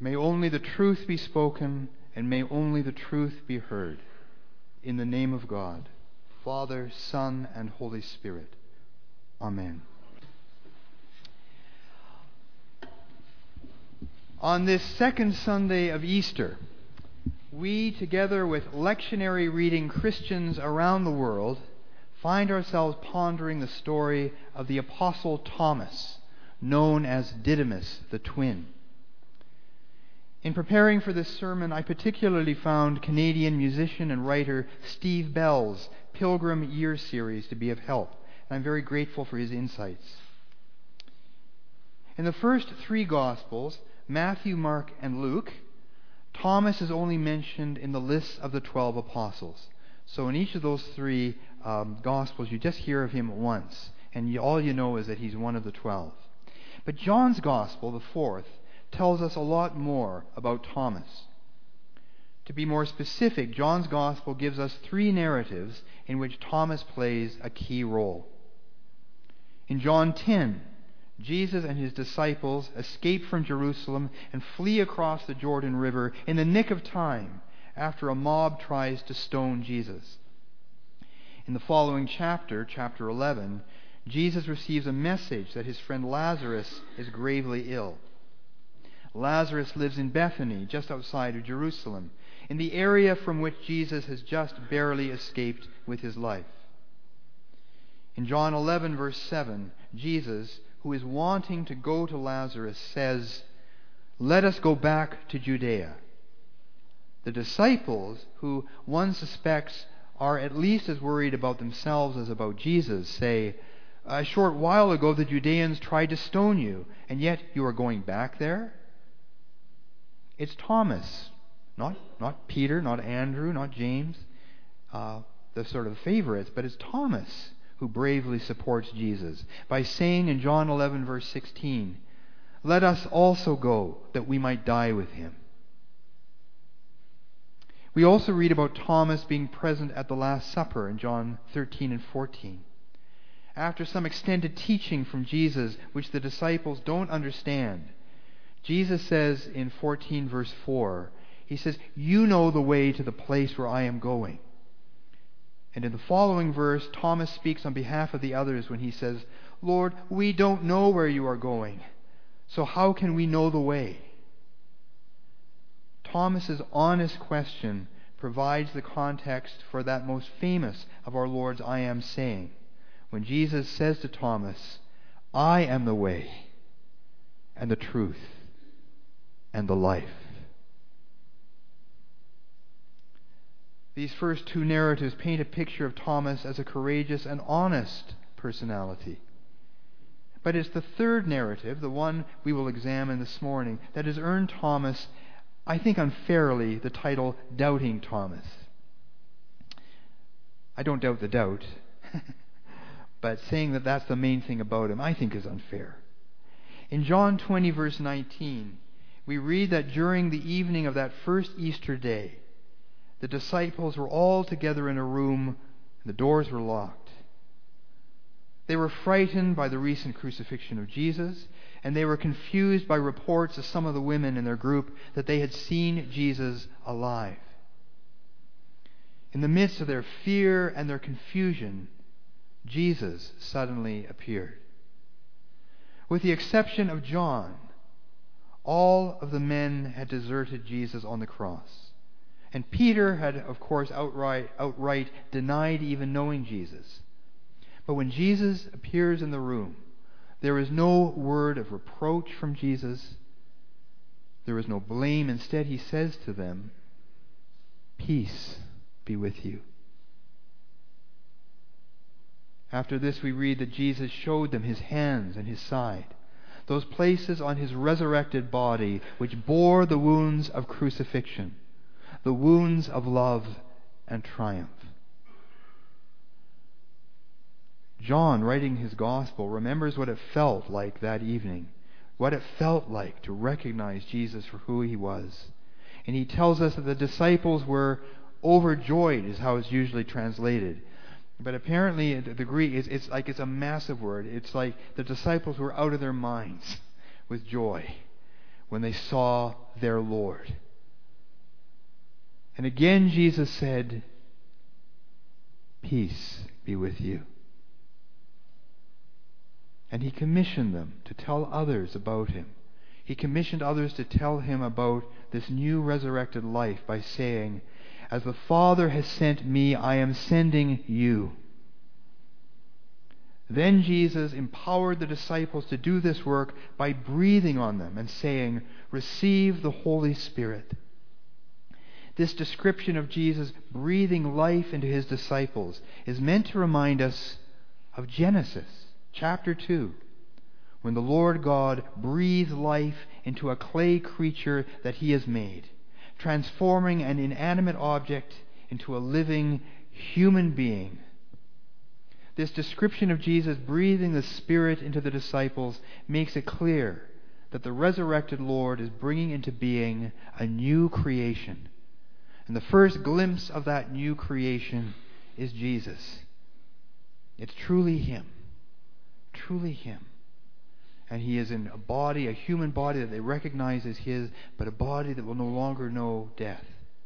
May only the truth be spoken, and may only the truth be heard. In the name of God, Father, Son, and Holy Spirit. Amen. On this second Sunday of Easter, we, together with lectionary reading Christians around the world, find ourselves pondering the story of the Apostle Thomas, known as Didymus the Twin. In preparing for this sermon, I particularly found Canadian musician and writer Steve Bell's Pilgrim Year series to be of help, and I'm very grateful for his insights. In the first three Gospels, Matthew, Mark, and Luke, Thomas is only mentioned in the lists of the 12 apostles. So in each of those three Gospels, you just hear of him once, and all you know is that he's one of the 12. But John's Gospel, the fourth, tells us a lot more about Thomas. To be more specific, John's Gospel gives us three narratives in which Thomas plays a key role. In John 10, Jesus and his disciples escape from Jerusalem and flee across the Jordan River in the nick of time after a mob tries to stone Jesus. In the following chapter, chapter 11, Jesus receives a message that his friend Lazarus is gravely ill. Lazarus lives in Bethany, just outside of Jerusalem, in the area from which Jesus has just barely escaped with his life. In John 11, verse 7, Jesus, who is wanting to go to Lazarus, says, "Let us go back to Judea." The disciples, who one suspects are at least as worried about themselves as about Jesus, say, "A short while ago the Judeans tried to stone you, and yet you are going back there?" It's Thomas, not Peter, not Andrew, not James, the sort of favorites, but it's Thomas who bravely supports Jesus by saying in John 11, verse 16, "Let us also go, that we might die with him." We also read about Thomas being present at the Last Supper in John 13 and 14. After some extended teaching from Jesus, which the disciples don't understand, Jesus says in 14 verse 4, he says, "You know the way to the place where I am going." And in the following verse, Thomas speaks on behalf of the others when he says, "Lord, we don't know where you are going, so how can we know the way?" Thomas's honest question provides the context for that most famous of our Lord's "I am" saying, when Jesus says to Thomas, "I am the way and the truth and the life." These first two narratives paint a picture of Thomas as a courageous and honest personality. But it's the third narrative, the one we will examine this morning, that has earned Thomas, I think unfairly, the title Doubting Thomas. I don't doubt the doubt, but saying that that's the main thing about him, I think is unfair. In John 20, verse 19, we read that during the evening of that first Easter day, the disciples were all together in a room and the doors were locked. They were frightened by the recent crucifixion of Jesus, and they were confused by reports of some of the women in their group that they had seen Jesus alive. In the midst of their fear and their confusion, Jesus suddenly appeared. With the exception of John, all of the men had deserted Jesus on the cross. And Peter had, of course, outright denied even knowing Jesus. But when Jesus appears in the room, there is no word of reproach from Jesus. There is no blame. Instead, he says to them, "Peace be with you." After this, we read that Jesus showed them his hands and his side, those places on his resurrected body which bore the wounds of crucifixion, the wounds of love and triumph. John, writing his gospel, remembers what it felt like that evening, what it felt like to recognize Jesus for who he was. And he tells us that the disciples were overjoyed, is how it's usually translated. But apparently the Greek, it's a massive word. It's like the disciples were out of their minds with joy when they saw their Lord. And again Jesus said, "Peace be with you." And he commissioned them to tell others about him. He commissioned others to tell him about this new resurrected life by saying, "As the Father has sent me, I am sending you." Then Jesus empowered the disciples to do this work by breathing on them and saying, "Receive the Holy Spirit." This description of Jesus breathing life into his disciples is meant to remind us of Genesis chapter 2, when the Lord God breathed life into a clay creature that he has made, transforming an inanimate object into a living human being. This description of Jesus breathing the Spirit into the disciples makes it clear that the resurrected Lord is bringing into being a new creation. And the first glimpse of that new creation is Jesus. It's truly him. Truly him. And he is in a body, a human body that they recognize as his, but a body that will no longer know death.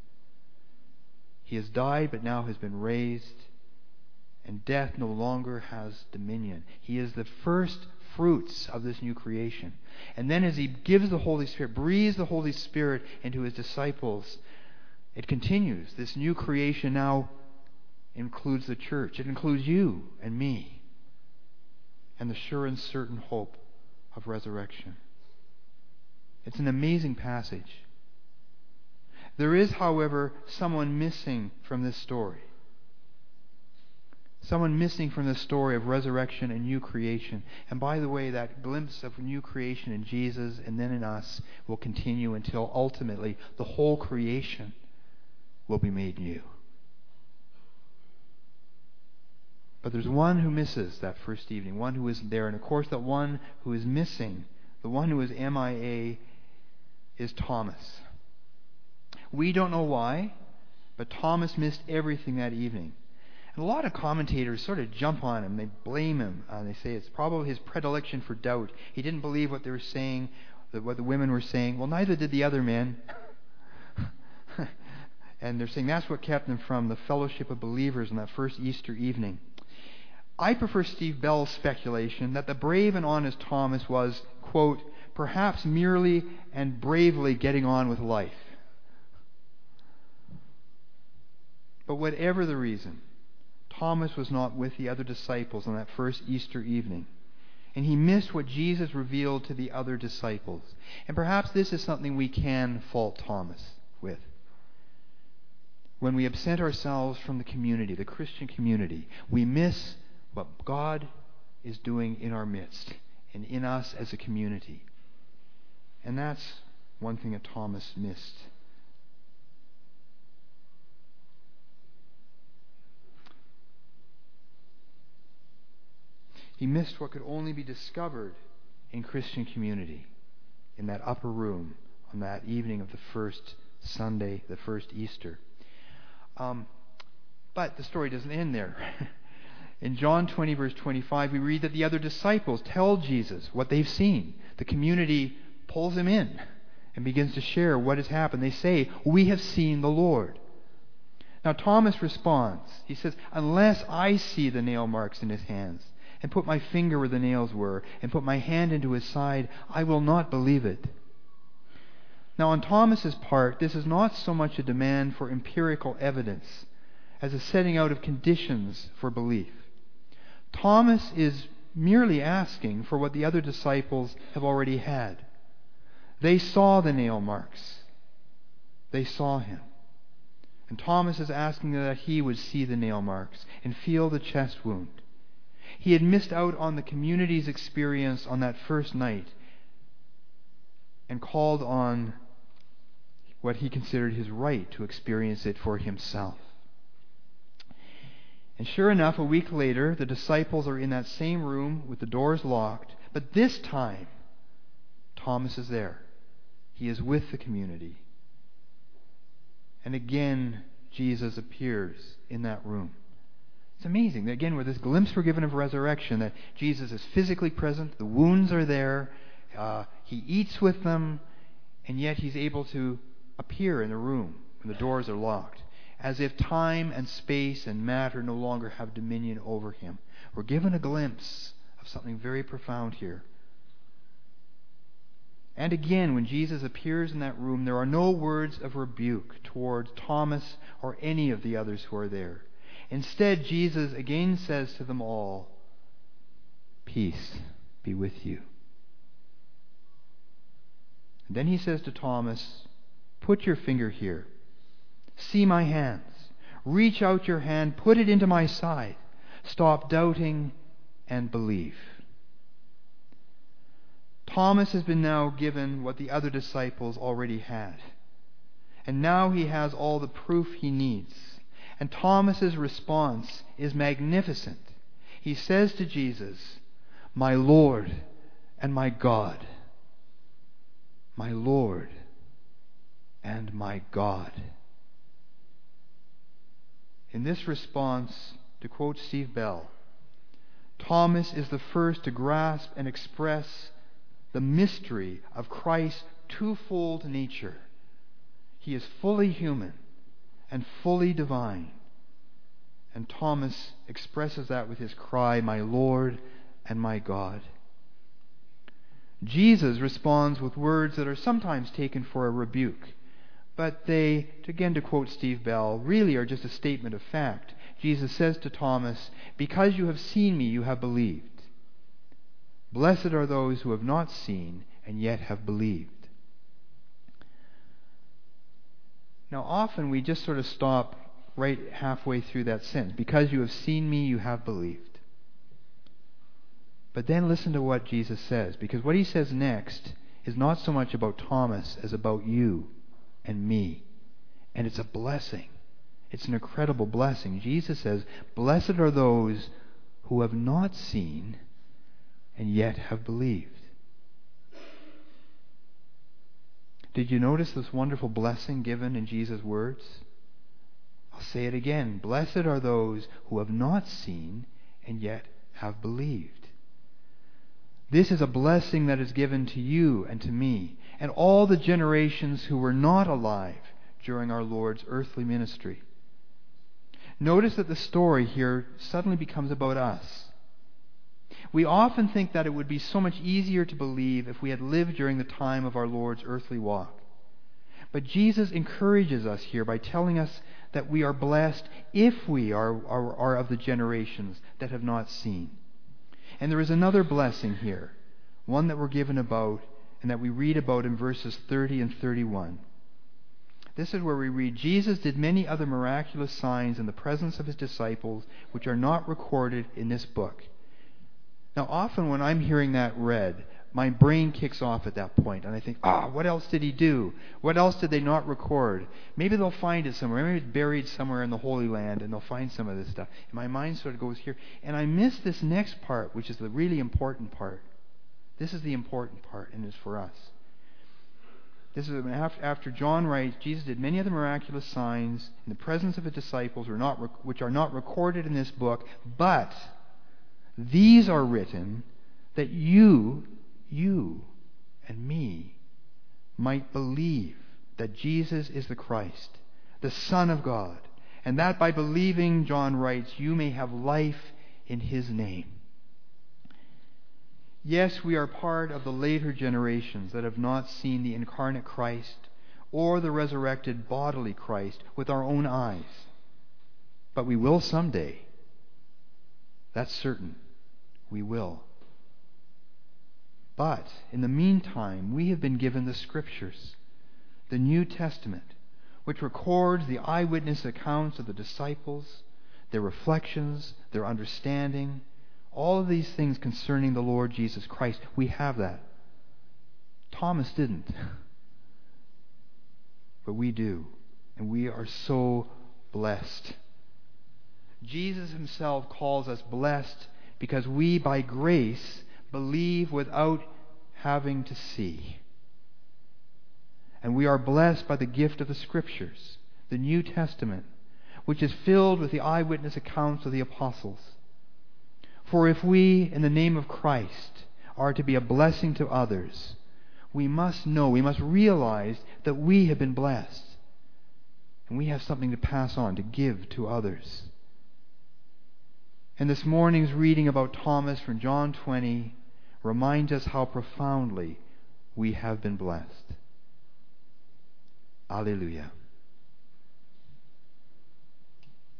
He has died, but now has been raised, and death no longer has dominion. He is the first fruits of this new creation. And then as he gives the Holy Spirit, breathes the Holy Spirit into his disciples, it continues. This new creation now includes the church. It includes you and me, and the sure and certain hope of resurrection. It's an amazing passage. There is, however, someone missing from this story. Someone missing from the story of resurrection and new creation. And by the way, that glimpse of new creation in Jesus and then in us will continue until ultimately the whole creation will be made new. But there's one who misses that first evening, one who isn't there. And of course, that one who is missing, the one who is MIA, is Thomas. We don't know why, but Thomas missed everything that evening. And a lot of commentators sort of jump on him. They blame him. They say it's probably his predilection for doubt. He didn't believe what they were saying, what the women were saying. Well, neither did the other men. And they're saying that's what kept them from the fellowship of believers on that first Easter evening. I prefer Steve Bell's speculation that the brave and honest Thomas was, quote, perhaps merely and bravely getting on with life. But whatever the reason, Thomas was not with the other disciples on that first Easter evening. And he missed what Jesus revealed to the other disciples. And perhaps this is something we can fault Thomas with. When we absent ourselves from the community, the Christian community, we miss what God is doing in our midst and in us as a community. And that's one thing that Thomas missed. He missed what could only be discovered in Christian community, in that upper room on that evening of the first Sunday, the first Easter. But the story doesn't end there. In John 20, verse 25, we read that the other disciples tell Jesus what they've seen. The community pulls him in and begins to share what has happened. They say, "We have seen the Lord." Now Thomas responds. He says, "Unless I see the nail marks in his hands, and put my finger where the nails were, and put my hand into his side, I will not believe it." Now on Thomas's part, this is not so much a demand for empirical evidence as a setting out of conditions for belief. Thomas is merely asking for what the other disciples have already had. They saw the nail marks. They saw him. And Thomas is asking that he would see the nail marks and feel the chest wound. He had missed out on the community's experience on that first night and called on what he considered his right to experience it for himself. And sure enough, a week later, the disciples are in that same room with the doors locked, but this time, Thomas is there. He is with the community. And again, Jesus appears in that room. It's amazing. Again, with this glimpse we're given of resurrection, that Jesus is physically present, the wounds are there, he eats with them, and yet he's able to appear in the room when the doors are locked, as if time and space and matter no longer have dominion over him. We're given a glimpse of something very profound here. And again, when Jesus appears in that room, there are no words of rebuke towards Thomas or any of the others who are there. Instead, Jesus again says to them all, "Peace be with you." And then he says to Thomas, "Put your finger here. See my hands. Reach out your hand. Put it into my side. Stop doubting and believe." Thomas has been now given what the other disciples already had. And now he has all the proof he needs. And Thomas's response is magnificent. He says to Jesus, "My Lord and my God." My Lord and my God. In this response, to quote Steve Bell, Thomas is the first to grasp and express the mystery of Christ's twofold nature. He is fully human and fully divine. And Thomas expresses that with his cry, "My Lord and my God." Jesus responds with words that are sometimes taken for a rebuke, but they, again to quote Steve Bell, really are just a statement of fact. Jesus says to Thomas, "Because you have seen me, you have believed. Blessed are those who have not seen and yet have believed." Now often we just sort of stop right halfway through that sentence. Because you have seen me, you have believed. But then listen to what Jesus says, because what he says next is not so much about Thomas as about you and me. And it's a blessing. It's an incredible blessing. Jesus says, "Blessed are those who have not seen and yet have believed." Did you notice this wonderful blessing given in Jesus' words? I'll say it again. Blessed are those who have not seen and yet have believed. This is a blessing that is given to you and to me and all the generations who were not alive during our Lord's earthly ministry. Notice that the story here suddenly becomes about us. We often think that it would be so much easier to believe if we had lived during the time of our Lord's earthly walk. But Jesus encourages us here by telling us that we are blessed if we are of the generations that have not seen. And there is another blessing here, one that we're given about and that we read about in verses 30 and 31. This is where we read, "Jesus did many other miraculous signs in the presence of his disciples, which are not recorded in this book." Now, often when I'm hearing that read, my brain kicks off at that point, and I think, what else did he do? What else did they not record? Maybe they'll find it somewhere. Maybe it's buried somewhere in the Holy Land, and they'll find some of this stuff. And my mind sort of goes here. And I miss this next part, which is the really important part. This is the important part, and it's for us. This is after John writes, "Jesus did many other miraculous signs in the presence of his disciples, which are not recorded in this book, but these are written that you and me might believe that Jesus is the Christ, the Son of God, and that by believing," John writes, "you may have life in his name." Yes, we are part of the later generations that have not seen the incarnate Christ or the resurrected bodily Christ with our own eyes. But we will someday. That's certain. We will. But in the meantime, we have been given the Scriptures, the New Testament, which records the eyewitness accounts of the disciples, their reflections, their understanding, all of these things concerning the Lord Jesus Christ. We have that. Thomas didn't. But we do. And we are so blessed. Jesus himself calls us blessed because we, by grace, believe without having to see. And we are blessed by the gift of the Scriptures, the New Testament, which is filled with the eyewitness accounts of the apostles. For if we, in the name of Christ, are to be a blessing to others, we must know, we must realize that we have been blessed. And we have something to pass on, to give to others. And this morning's reading about Thomas from John 20 reminds us how profoundly we have been blessed. Alleluia.